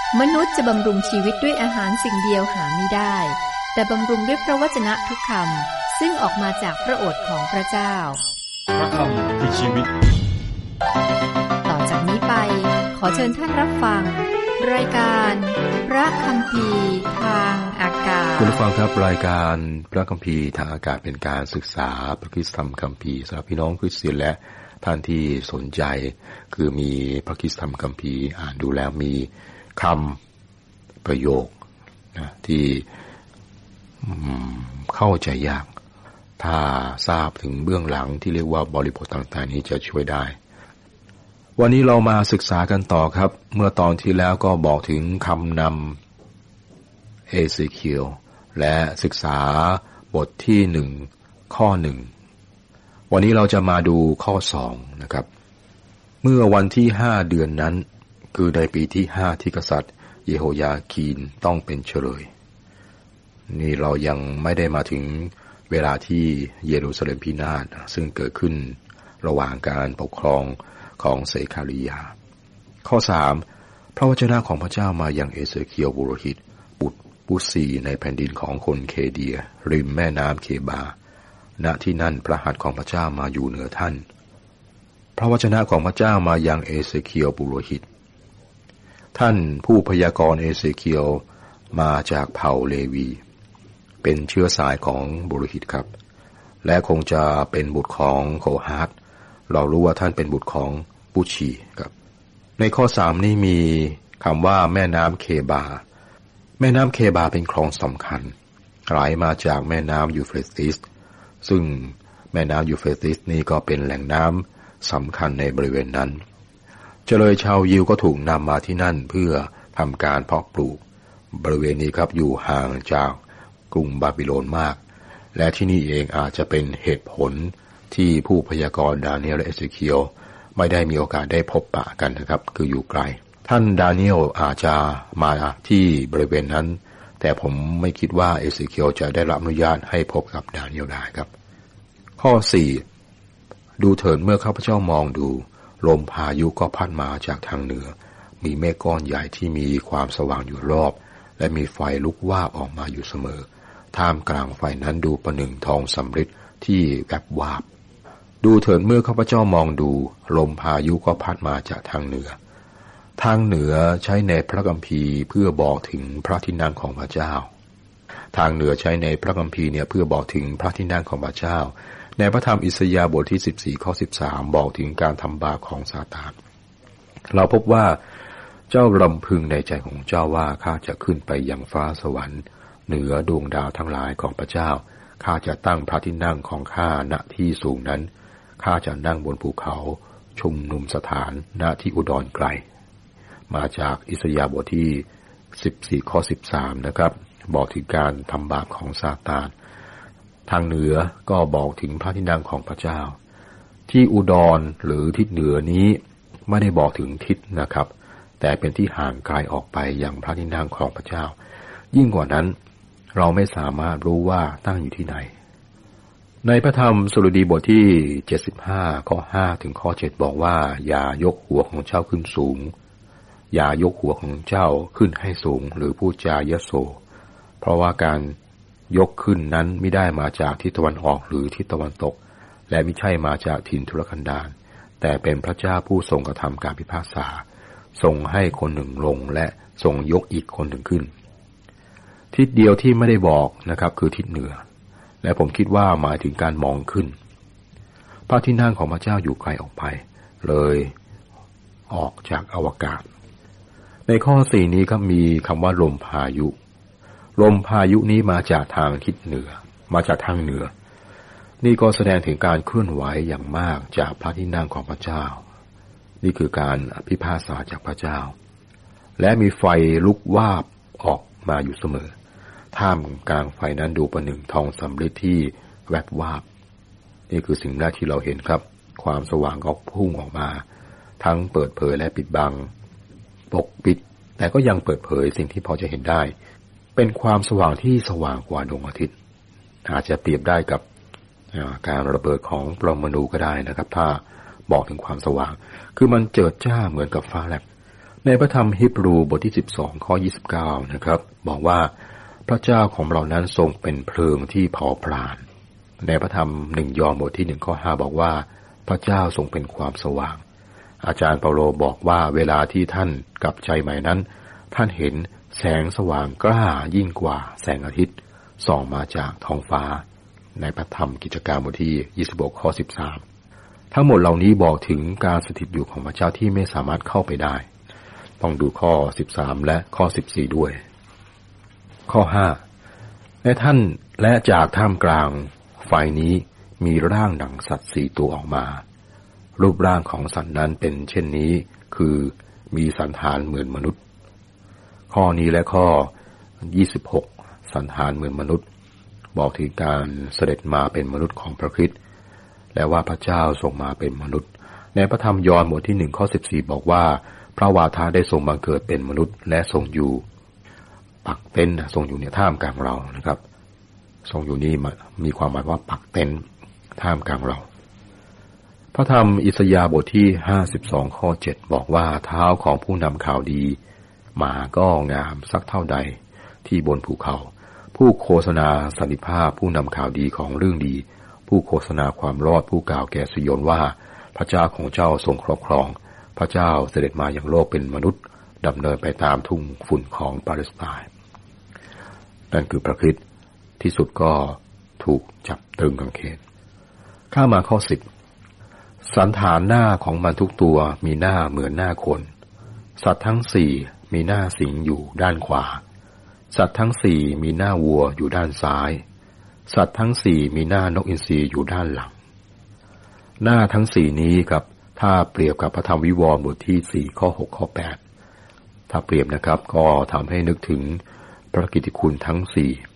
มนุษย์จะบำรุงชีวิตด้วยอาหารสิ่งเดียวหาไม่ได้แต่บำรุงด้วยพระวจนะทุกคำซึ่งออกมาจากพระโอษฐ์ของพระเจ้าพระคำคือชีวิตต่อจากนี้ไปขอเชิญท่านรับฟังรายการพระคัมภีร์ทางอากาศคุณผู้ฟังครับรายการพระคัมภีร์ทางอากาศเป็นการศึกษาพระคริสตธรรมคัมภีร์สำหรับพี่น้องคริสเตียนและท่านที่สนใจคือมีพระคริสตธรรมคัมภีร์อ่านดูแล้วมีคำประโยคนะที่เข้าใจยากถ้าทราบถึงเบื้องหลังที่เรียกว่าบริบทต่างๆนี้จะช่วยได้วันนี้เรามาศึกษากันต่อครับเมื่อตอนที่แล้วก็บอกถึงคำนำเอเซเคียลและศึกษาบทที่1ข้อ1วันนี้เราจะมาดูข้อ2นะครับเมื่อวันที่5เดือนนั้นคือในปีที่5ที่กษัตริย์เยโฮยาคีนต้องเป็นเฉลยนี่เรายังไม่ได้มาถึงเวลาที่เยรูซาเล็มพินาศซึ่งเกิดขึ้นระหว่างการปกครองของเซคาริยาข้อ3พระวจนะของพระเจ้ามายังเอเซเคียลบุโรหิตบุตรปุสีในแผ่นดินของคนเคเดียริมแม่น้ำเคบาณที่นั่นพระหัตถ์ของพระเจ้ามาอยู่เหนือท่านพระวจนะของพระเจ้ามายังเอเซเคียลบุโรหิตท่านผู้พยากรณ์เอเซเคียลมาจากเผ่าเลวีเป็นเชื้อสายของบุโรหิตครับและคงจะเป็นบุตรของโคฮาตเรารู้ว่าท่านเป็นบุตรของปุชีครับในข้อ3นี้มีคำว่าแม่น้ำเคบาแม่น้ำเคบาเป็นคลองสำคัญไหลมาจากแม่น้ำยูเฟรติสซึ่งแม่น้ำยูเฟรติสนี่ก็เป็นแหล่งน้ำสำคัญในบริเวณนั้นเจริญชาวยิวก็ถูกนำมาที่นั่นเพื่อทำการเพาะปลูกบริเวณนี้ครับอยู่ห่างจากกรุงบาบิโลนมากและที่นี่เองอาจจะเป็นเหตุผลที่ผู้พยากรณ์ดาเนียลและเอเซเคียลไม่ได้มีโอกาสได้พบปะกันนะครับคืออยู่ไกลท่านดาเนียลอาจจะมาที่บริเวณนั้นแต่ผมไม่คิดว่าเอเซเคียลจะได้รับอนุญาตให้พบกับดาเนียลได้ครับข้อ4ดูเถิดเมื่อข้าพเจ้ามองดูลมพายุก็พัดมาจากทางเหนือมีเมฆก้อนใหญ่ที่มีความสว่างอยู่รอบและมีไฟลุกวาบออกมาอยู่เสมอท่ามกลางไฟนั้นดูประหนึ่งทองสำริดที่แวบวาบดูเถิดเมื่อข้าพเจ้ามองดูลมพายุก็พัดมาจากทางเหนือทางเหนือใช้ในพระคัมภีร์เพื่อบอกถึงพระที่นั่งของพระเจ้าทางเหนือใช้ในพระคัมภีร์เนี่ยเพื่อบอกถึงพระที่นั่งของพระเจ้าในพระธรรมอิสยาห์บทที่14ข้อ13บอกถึงการทำบาปของซาตานเราพบว่าเจ้ารำพึงในใจของเจ้าว่าข้าจะขึ้นไปยังฟ้าสวรรค์เหนือดวงดาวทั้งหลายของพระเจ้าข้าจะตั้งพระที่นั่งของข้าณที่สูงนั้นข้าจะนั่งบนภูเขาชุมนุมสถานณที่อุดรไกลมาจากอิสยาห์บทที่14ข้อ13นะครับบอกถึงการทำบาปของซาตานทางเหนือก็บอกถึงพระที่นั่งของพระเจ้าที่อุดรหรือทิศเหนือนี้ไม่ได้บอกถึงทิศนะครับแต่เป็นที่ห่างไกลออกไปอย่างพระที่นั่งของพระเจ้ายิ่งกว่านั้นเราไม่สามารถรู้ว่าตั้งอยู่ที่ไหนในพระธรรมสดุดีบทที่75ข้อ5ถึงข้อ7บอกว่าอย่ายกหัวของเจ้าขึ้นสูงอย่ายกหัวของเจ้าขึ้นให้สูงหรือพูดจายโสเพราะว่าการยกขึ้นนั้นไม่ได้มาจากทิศตะวันออกหรือทิศตะวันตกและไม่ใช่มาจากถิ่นทุรกันดารแต่เป็นพระเจ้าผู้ทรงกระทำการพิพากษาทรงให้คนหนึ่งลงและทรงยกอีกคนหนึ่งขึ้นทิศเดียวที่ไม่ได้บอกนะครับคือทิศเหนือและผมคิดว่าหมายถึงการมองขึ้นพระที่นั่งของพระเจ้าอยู่ไกลออกไปเลยออกจากอวกาศในข้อ4นี้ก็มีคำว่าลมพายุลมพายุนี้มาจากทางทิศเหนือมาจากทางเหนือนี่ก็แสดงถึงการเคลื่อนไหวอย่างมากจากพระที่นั่งของพระเจ้านี่คือการพิพากษาจากพระเจ้าและมีไฟลุกวาบออกมาอยู่เสมอท่ามกลางไฟนั้นดูประหนึ่งทองสำริดที่แวบวาบนี่คือสิ่งแรกที่เราเห็นครับความสว่างก็พุ่งออกมาทั้งเปิดเผยและปิดบังปกปิดแต่ก็ยังเปิดเผยสิ่งที่พอจะเห็นได้เป็นความสว่างที่สว่างกว่าดวงอาทิตย์อาจจะเปรียบได้กับการระเบิดของปรมาณูก็ได้นะครับถ้าบอกถึงความสว่างคือมันเจิดจ้าเหมือนกับฟ้าแลบในพระธรรมฮีบรูบทที่12ข้อ29นะครับบอกว่าพระเจ้าของเรานั้นทรงเป็นเพลิงที่เผาผลาญในพระธรรม1ยอห์นบทที่1ข้อ5บอกว่าพระเจ้าทรงเป็นความสว่างอาจารย์เปาโลบอกว่าเวลาที่ท่านกลับใจใหม่นั้นท่านเห็นแสงสว่างกล้ายิ่งกว่าแสงอาทิตย์ส่องมาจากท้องฟ้าในพระธรรมกิจการบทที่26ข้อ13ทั้งหมดเหล่านี้บอกถึงการสถิตอยู่ของพระเจ้าที่ไม่สามารถเข้าไปได้ต้องดูข้อ13และข้อ14ด้วยข้อ5และท่านและจากท่ามกลางไฟนี้มีร่างดั่งสัตว์4ตัวออกมารูปร่างของสัตว์นั้นเป็นเช่นนี้คือมีสันฐานเหมือนมนุษย์ข้อนี้และข้อ26สันฐานเหมือนมนุษย์บอกถึงการเสด็จมาเป็นมนุษย์ของพระคริสต์และว่าพระเจ้าทรงมาเป็นมนุษย์ในพระธรรมยอห์นบทที่1ข้อ14บอกว่าพระวาทะได้ทรงบังเกิดเป็นมนุษย์และทรงอยู่ปักเต็นท์ทรงอยู่ในท่ามกลางเรานะครับทรงอยู่นี่มีความหมายว่าปักเต็นท์ท่ามกลางเราพระธรรมอิสยาห์บทที่52ข้อ7บอกว่าเท้าของผู้นำข่าวดีมาก็งามสักเท่าใดที่บนภูเขาผู้โฆษณาสันติภาพผู้นำข่าวดีของเรื่องดีผู้โฆษณาความรอดผู้กล่าวแก่ซิโยนว่าพระเจ้าของเจ้าทรงครอบครองพระเจ้าเสด็จมาอย่างโลกเป็นมนุษย์ดำเนินไปตามทุ่งฝุ่นของปาเลสไตน์นั่นคือพระคริสต์ที่สุดก็ถูกจับตรึงกางเขนข้ามาข้อ10สันฐานหน้าของมันทุกตัวมีหน้าเหมือนหน้าคนสัตว์ทั้ง4มีหน้าสิงอยู่ด้านขวาสัตว์ทั้ง4มีหน้าวัวอยู่ด้านซ้ายสัตว์ทั้ง4มีหน้านกอินทรีอยู่ด้านหลังหน้าทั้ง4นี้ครับถ้าเปรียบกับพระธรรมวิวรณ์บทที่4ข้อ6ข้อ8ถ้าเปรียบนะครับก็ทำให้นึกถึงพระกิตติคุณทั้ง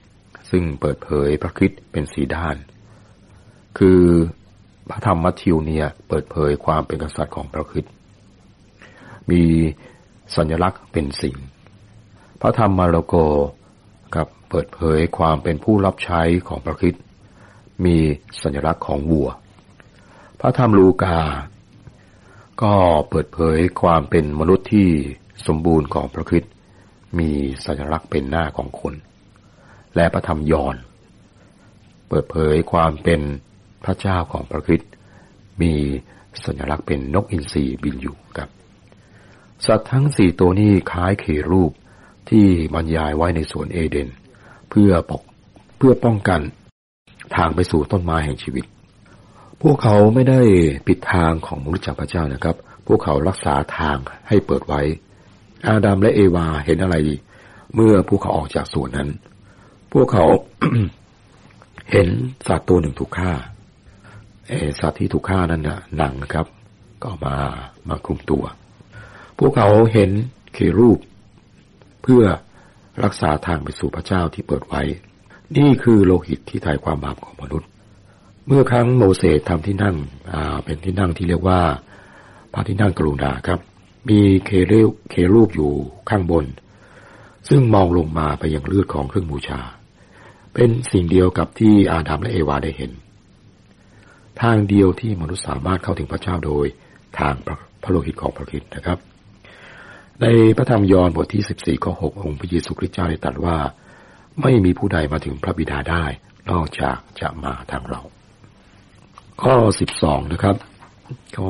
4ซึ่งเปิดเผยพระคริสต์เป็น4ด้านคือพระธรรมมัทธิวเนี่ยเปิดเผยความเป็นกษัตริย์ของพระคริสต์มีสัญลักษณ์เป็นสิงห์พระธรรมมาระโกกับเปิดเผยความเป็นผู้รับใช้ของพระคริสต์มีสัญลักษณ์ของวัวพระธรรมลูกาก็เปิดเผยความเป็นมนุษย์ที่สมบูรณ์ของพระคริสต์มีสัญลักษณ์เป็นหน้าของคนและพระธรรมยอห์นเปิดเผยความเป็นพระเจ้าของพระคริสต์มีสัญลักษณ์เป็นนกอินทรีบินอยู่ครับสัตว์ทั้ง4ตัวนี้คล้ายเครูปที่บรรยายไว้ในสวนเอเดนเพื่อป้องกันทางไปสู่ต้นไม้แห่งชีวิตพวกเขาไม่ได้ปิดทางของมนุษย์จากพระเจ้านะครับพวกเขารักษาทางให้เปิดไว้อาดัมและเอวาเห็นอะไรเมื่อพวกเขาออกจากสวนนั้นพวกเขา เห็นสัตว์ตัวหนึ่งถูกฆ่าสัตว์ที่ถูกฆ่านั้นน่ะหนังนะครับก็มาคลุมตัวพวกเขาเห็นเครูปเพื่อรักษาทางไปสู่พระเจ้าที่เปิดไว้นี่คือโลหิตที่ไถ่ความบาปของมนุษย์เมื่อครั้งโมเสสทำที่นั่งเป็นที่นั่งที่เรียกว่าพระที่นั่งกรุณาครับมีเครูปอยู่ข้างบนซึ่งมองลงมาไปยังเลือดของเครื่องบูชาเป็นสิ่งเดียวกับที่อาดัมและเอวาได้เห็นทางเดียวที่มนุษย์สามารถเข้าถึงพระเจ้าโดยทางพระโลหิตของพระคริสต์นะครับในพระธรรมยอห์นบทที่14ข้อ6องค์พระเยซูคริสต์เจ้าได้ตรัสว่าไม่มีผู้ใดมาถึงพระบิดาได้นอกจากจะมาทางเราข้อ12นะครับข้อ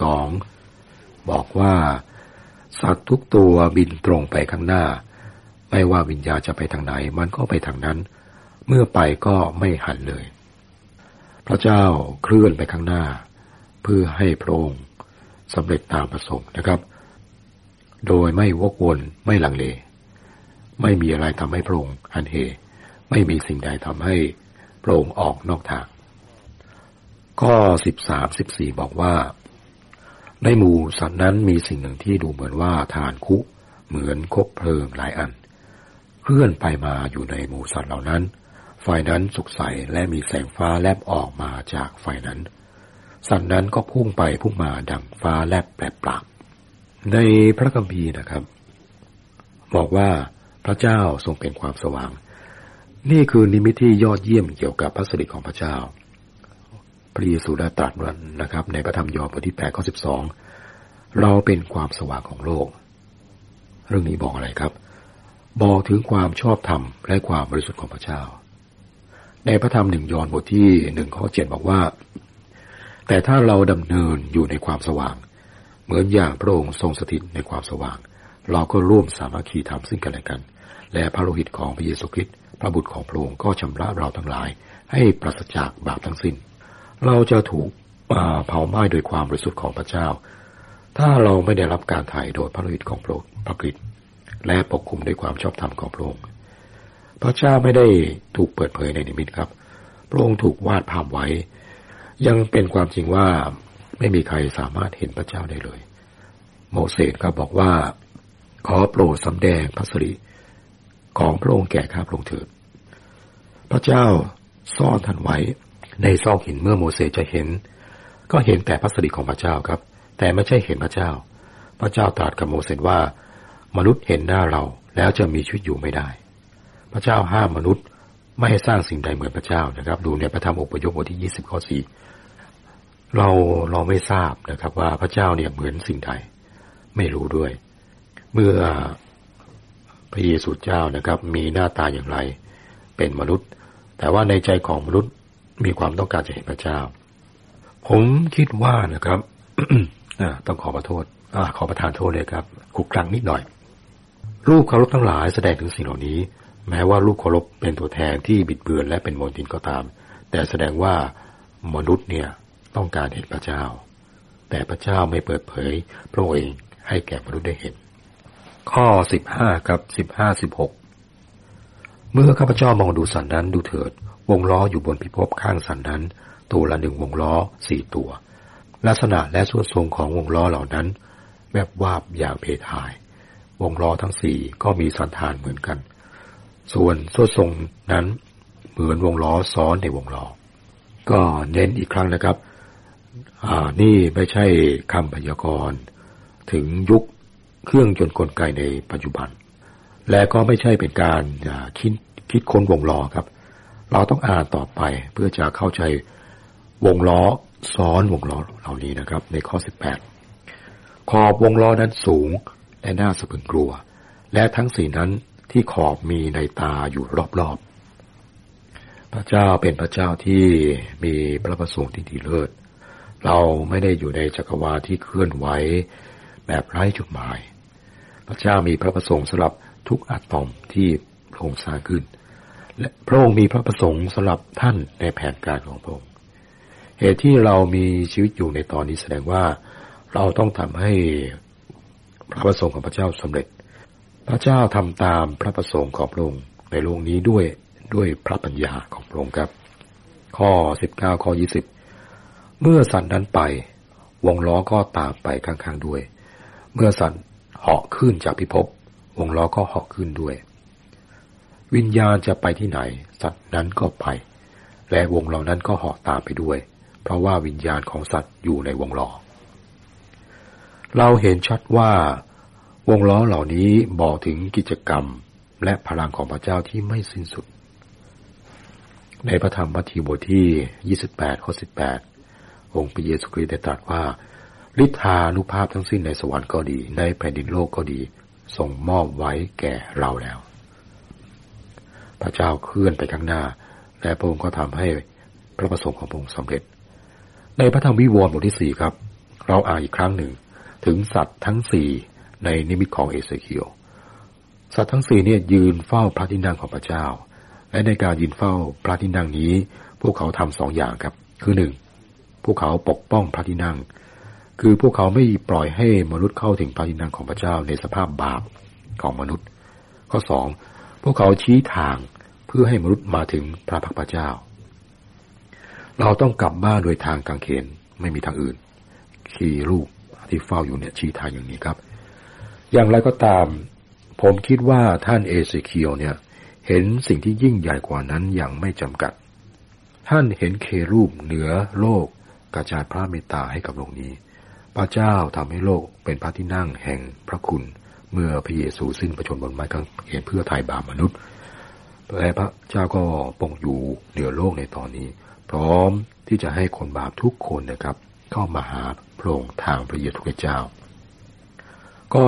12บอกว่าสัตว์ทุกตัวบินตรงไปข้างหน้าไม่ว่าวิญญาณจะไปทางไหนมันก็ไปทางนั้นเมื่อไปก็ไม่หันเลยพระเจ้าเคลื่อนไปข้างหน้าเพื่อให้พระองค์สำเร็จตามประสงค์นะครับโดยไม่วกวนไม่ลังเลไม่มีอะไรทำให้พระองค์หันเหไม่มีสิ่งใดทำให้พระองค์ออกนอกทางข้อ13-14บอกว่าในหมู่สัตว์นั้นมีสิ่งหนึ่งที่ดูเหมือนว่าฐานคุเหมือนคบเพลิงหลายอันเคลื่อนไปมาอยู่ในหมู่สัตว์เหล่านั้นไฟนั้นสุกใสและมีแสงฟ้าแลบออกมาจากไฟนั้นสัตว์นั้นก็พุ่งไปพุ่งมาดังฟ้าแลบแปรปรากในพระคัมภีร์นะครับบอกว่าพระเจ้าทรงเป็นความสว่างนี่คือนิมิตที่ยอดเยี่ยมเกี่ยวกับพระสิริของพระเจ้าพระเยซูได้ตรัสนะครับในพระธรรมยอห์นบทที่8ข้อ12เราเป็นความสว่างของโลกเรื่องนี้บอกอะไรครับบอกถึงความชอบธรรมและความบริสุทธิ์ของพระเจ้าในพระธรรม1 ยอห์นบทที่1 ข้อ 7บอกว่าแต่ถ้าเราดำเนินอยู่ในความสว่างเหมือนอย่างพระองค์ทรงสถิตในความสว่างเราก็ร่วมสามัคคีธรรมซึ่งกันและกันและพระโลหิตของพระเยซูคริสต์พระบุตรของพระองค์ก็ชำระเราทั้งหลายให้ปราศจากบาปทั้งสิ้นเราจะถูกเผาไหม้โดยความบริสุทธิ์ของพระเจ้าถ้าเราไม่ได้รับการไถ่โดยพระโลหิตของพระคริสต์และปกคุมด้วยความชอบธรรมของพระองค์พระเจ้าไม่ได้ถูกเปิดเผยในนิมิตครับพระองค์ถูกวาดภาพไว้ยังเป็นความจริงว่าไม่มีใครสามารถเห็นพระเจ้าได้เลยโมเสสก็บอกว่าขอโปรดสำแดงพระสิริของพระองค์แก่ข้าพระองค์เถิดพระเจ้าซ่อนท่านไว้ในซอกหินเมื่อโมเสสจะเห็นก็เห็นแต่พระสิริของพระเจ้าครับแต่ไม่ใช่เห็นพระเจ้าพระเจ้าตรัสกับโมเสสว่ามนุษย์เห็นหน้าเราแล้วจะมีชีวิตอยู่ไม่ได้พระเจ้าห้ามมนุษย์ไม่ให้สร้างสิ่งใดเหมือนพระเจ้านะครับดูในพระธรรมอพยพบทที่20 ข้อ 4เราไม่ทราบนะครับว่าพระเจ้าเนี่ยเหมือนสิ่งใดไม่รู้ด้วยเมื่อพระเยซูเจ้านะครับมีหน้าตาอย่างไรเป็นมนุษย์แต่ว่าในใจของมนุษย์มีความต้องการจะเห็นพระเจ้าผมคิดว่านะครับ ต้องขอประทานโทษเลยครับขุกคลังนิดหน่อยรูปเคารพทั้งหลายแสดงถึงสิ่งเหล่านี้แม้ว่ารูปเคารพเป็นตัวแทนที่บิดเบือนและเป็นมลทินก็ตามแต่แสดงว่ามนุษย์เนี่ยต้องการเห็นพระเจ้าแต่พระเจ้าไม่เปิดเผยพระองค์เองให้แก่มนุษย์ได้เห็นข้อ15ครับ15-16เมื่อข้าพเจ้ามองดูสัตว์นั้นดูเถิดวงล้ออยู่บนพิภพข้างสัตว์นั้นตัวละ1 วงล้อ4 ตัวลักษณะและส่วนทรงของวงล้อเหล่านั้นแวบวาบอย่างเพทายวงล้อทั้ง4ก็มีสันฐานเหมือนกันส่วนส่วนทรงนั้นเหมือนวงล้อซ้อนในวงล้อก็เน้นอีกครั้งนะครับนี่ไม่ใช่คำพยากรณ์ถึงยุคเครื่องยนต์กลไกในปัจจุบันและก็ไม่ใช่เป็นการคิดค้นวงล้อครับเราต้องอ่านต่อไปเพื่อจะเข้าใจวงล้อซ้อนวงล้อเหล่านี้นะครับในข้อ18ขอบวงล้อนั้นสูงและน่าสะพรึงกลัวและทั้ง4นั้นที่ขอบมีในตาอยู่รอบๆพระเจ้าเป็นพระเจ้าที่มีพระประสงค์ที่ดีเลิศเราไม่ได้อยู่ในจักรวาลที่เคลื่อนไหวแบบไร้จุดหมายพระเจ้ามีพระประสงค์สำหรับทุกอะตอมที่พระองค์สร้างขึ้นและพระองค์มีพระประสงค์สำหรับท่านในแผนการของพระองค์เหตุที่เรามีชีวิตอยู่ในตอนนี้แสดงว่าเราต้องทำให้พระประสงค์ของพระเจ้าสำเร็จพระเจ้าทำตามพระประสงค์ของพระองค์ในโลกนี้ด้วยพระปัญญาของพระองค์ครับข้อ19ข้อ20เมื่อสัตว์นั้นไปวงล้อก็ตามไปข้างๆด้วยเมื่อสัตว์เหาะขึ้นจากพิภพวงล้อก็เหาะขึ้นด้วยวิญญาณจะไปที่ไหนสัตว์นั้นก็ไปและวงล้อนั้นก็เหาะตามไปด้วยเพราะว่าวิญญาณของสัตว์อยู่ในวงล้อเราเห็นชัดว่าวงล้อเหล่านี้บอกถึงกิจกรรมและพลังของพระเจ้าที่ไม่สิ้นสุดในพระธรรมมัทธิวบทที่28ข้อ18องค์พระเยซูคริสต์ได้ตรัสว่าฤทธานุภาพทั้งสิ้นในสวรรค์ก็ดีในแผ่นดินโลกก็ดีทรงมอบไว้แก่เราแล้วพระเจ้าเคลื่อนไปข้างหน้าและพระองค์ก็ทำให้พระประสงค์ของพระองค์สำเร็จในพระธรรมวิวรณ์บทที่4ครับเราอ่านอีกครั้งหนึ่งถึงสัตว์ทั้ง4ในนิมิตของเอเสเคียลสัตว์ทั้ง4เนี่ยยืนเฝ้าพระที่นั่งของพระเจ้าและในการยืนเฝ้าพระที่นั่งนี้พวกเขาทำ2 อย่างครับคือ1พวกเขาปกป้องพระที่นั่งคือพวกเขาไม่ปล่อยให้มนุษย์เข้าถึงพระที่นั่งของพระเจ้าในสภาพบาปของมนุษย์ข้อ2พวกเขาชี้ทางเพื่อให้มนุษย์มาถึงพระพักตร์พระเจ้าเราต้องกลับบ้านโดยทางกางเขนไม่มีทางอื่นขี่ลูกที่เฝ้าอยู่เนี่ยชี้ทางอย่างนี้ครับอย่างไรก็ตามผมคิดว่าท่านเอเสเคียลเนี่ยเห็นสิ่งที่ยิ่งใหญ่กว่านั้นอย่างไม่จำกัดท่านเห็นเครูบเหนือโลกกระจายพระเมตตาให้กับโลกนี้พระเจ้าทำให้โลกเป็นพระที่นั่งแห่งพระคุณเมื่อพระเยซูสิ้นพระชนม์บนไม้กางเขนเพื่อไถ่บาปมนุษย์และพระเจ้าก็ทรงอยู่เหนือโลกในตอนนี้พร้อมที่จะให้คนบาปทุกคนนะครับเข้ามาหาพระองค์ทางพระเยซูคริสต์เจ้าข้อ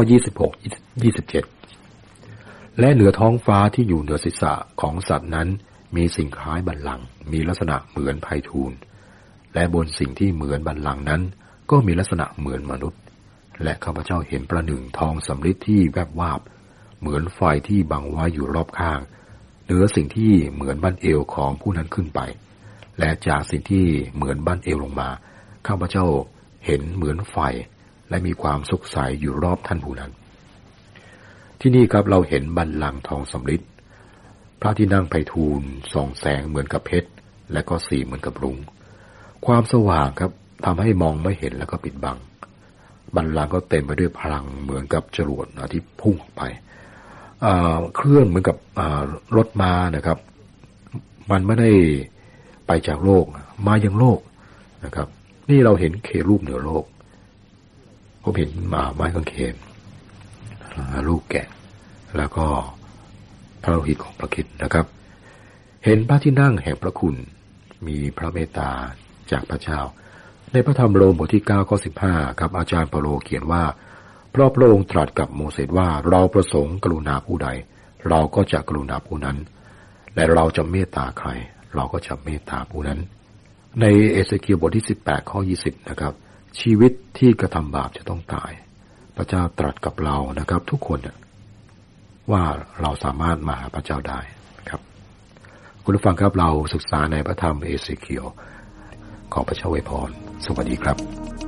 26-27และเหนือท้องฟ้าที่อยู่เหนือศีรษะของสัตว์นั้นมีสิ่งคล้ายบัลลังก์มีลักษณะเหมือนไพฑูรย์และบนสิ่งที่เหมือนบัลลังก์นั้นก็มีลักษณะเหมือนมนุษย์และข้าพเจ้าเห็นประหนึ่งทองสำริดที่แวบวาบเหมือนไฟที่บังไว้อยู่รอบข้างเหนือสิ่งที่เหมือนบั้นเอวของผู้นั้นขึ้นไปและจากสิ่งที่เหมือนบั้นเอวลงมาข้าพเจ้าเห็นเหมือนไฟและมีความสุขใสอยู่รอบท่านผู้นั้นที่นี่ครับเราเห็นบัลลังก์ทองสำริดพระที่นั่งไพฑูรย์ส่องแสงเหมือนกับเพชรและก็สีเหมือนกับรุ้งความสว่างครับทำให้มองไม่เห็นแล้วก็ปิดบังบัลลังก์ก็เต็มไปด้วยพลังเหมือนกับจรวดที่พุ่งออกไปเครื่องเหมือนกับรถม้านะครับมันไม่ได้ไปจากโลกมายังโลกนะครับนี่เราเห็นเครูปเหนือโลกผมเห็นไม้กางเขนลูกแกะแล้วก็พระโลหิตของพระคริสต์นะครับเห็นพระที่นั่งแห่งพระคุณมีพระเมตตาจากพระเจ้าในพระธรรมโรมบทที่9ข้อ15ครับอาจารย์เปาโลเขียนว่าเพราะพระองค์ตรัสกับโมเสสว่าเราประสงค์กรุณาผู้ใดเราก็จะกรุณาผู้นั้นและเราจะเมตตาใครเราก็จะเมตตาผู้นั้นในเอเสเคียลบทที่18ข้อ20นะครับชีวิตที่กระทำบาปจะต้องตายพระเจ้าตรัสกับเรานะครับทุกคนว่าเราสามารถมาหาพระเจ้าได้ครับคุณผู้ฟังครับเราศึกษาในพระธรรมเอเสเคียลขอพระเจ้าอวยพรสวัสดีครับ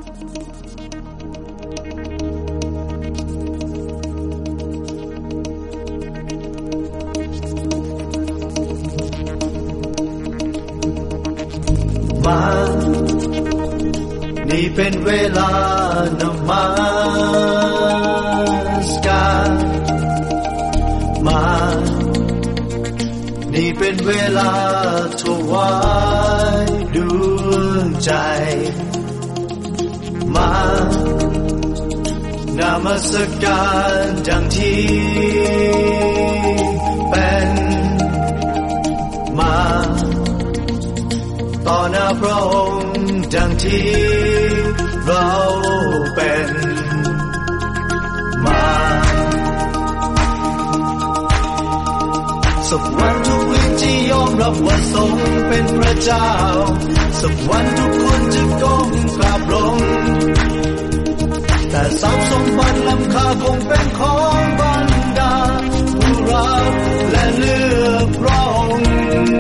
มานี่เป็นเวลานมัสการมานี่เป็นเวลาถวายดวงใจมานมัสการดังที่เป็นมาต่อหน้าพระองค์ดังที่เราเป็นมาสักวันทุกลิ้นที่ยอมรับว่าทรงเป็นพระเจ้าสักวันทุกคนจะก้มกราบลงแต่ทรัพย์สมบัติล้ำค่าคงเป็นของบรรดาผู้รักและเลือกพระองค์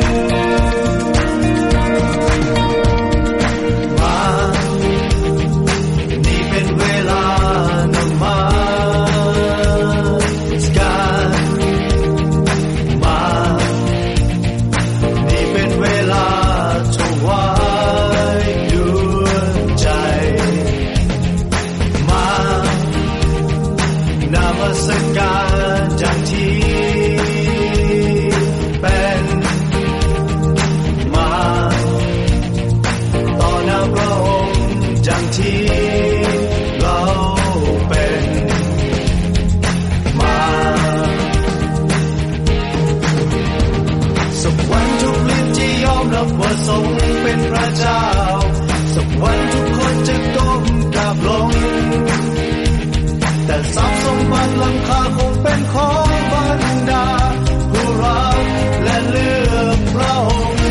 ว่าทรงเป็นพระเจ้าสักวันทุกคนจะก้มกราบลงแต่ทรัพย์สมบัติล้ำค่าคงเป็นของบรรดาผู้รักและเลือกพระองค์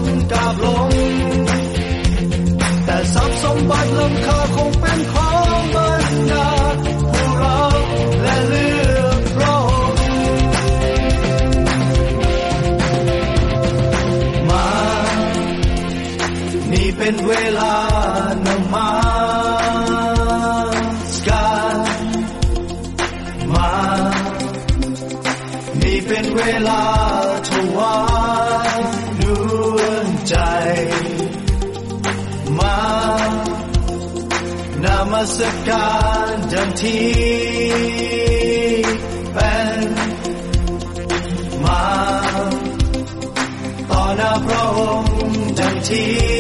กราบลงแต่ทรัพย์สมบัติล้ำค่าคงเป็นของบรรดาผู้รักและเลือกพระองค์มานี่เป็นเวลานมัสการมานี่เป็นเวลาถวายดวงใจมานมัสการดังที่เป็นมาต่อหน้าพระองค์ดังที่